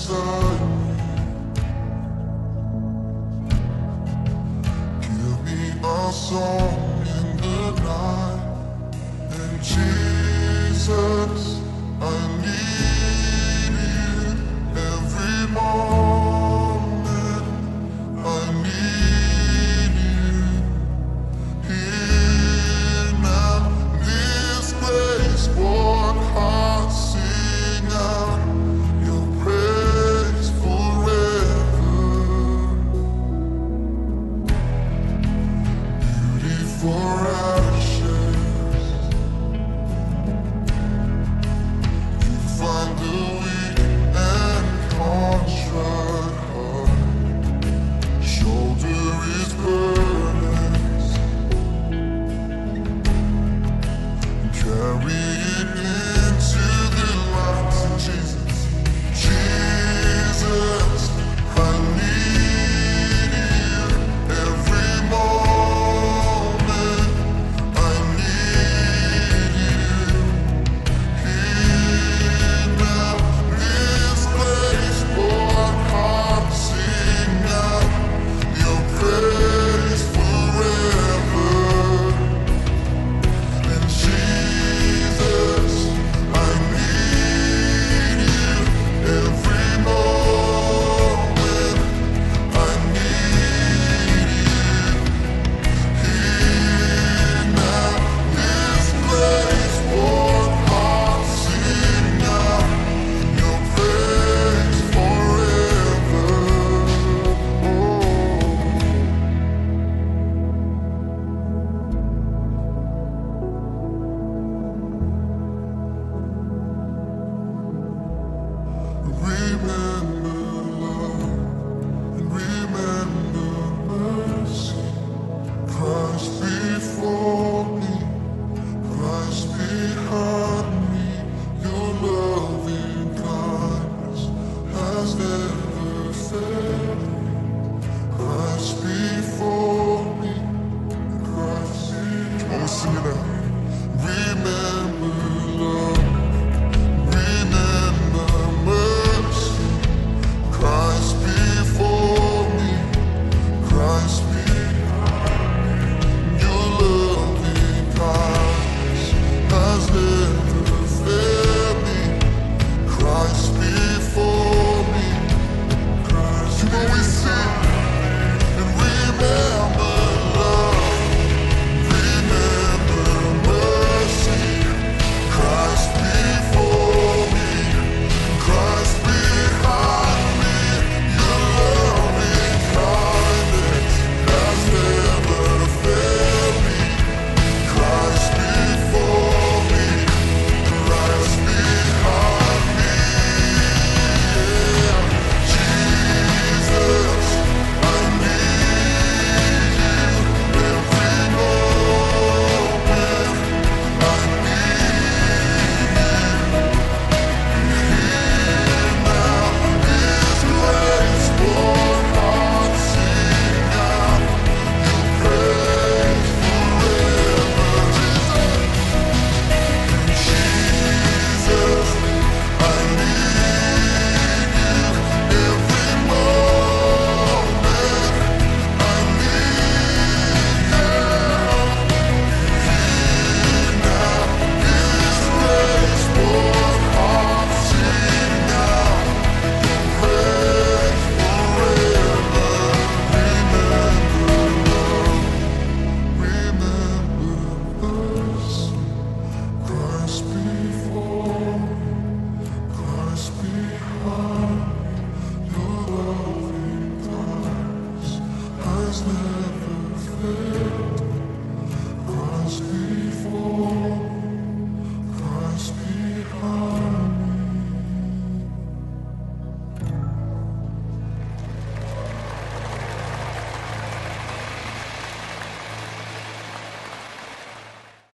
beside me. Give me a song in the night. And Jesus, I need you every moment. I need you here now. This place, one heart sing out your praise forever. Beauty for ashes, you find the weak and contrite heart. Shoulder his burdens, carry it into the light. Jesus, Jesus, I need you every moment. I need you here now. This place, one heart sing out your praise forever. And Jesus, I need you every moment. I need you here now. This place, one heart sing out your praise forever. Oh. Remember love and remember mercy. Christ before me, Christ behind me. Your loving kindness has never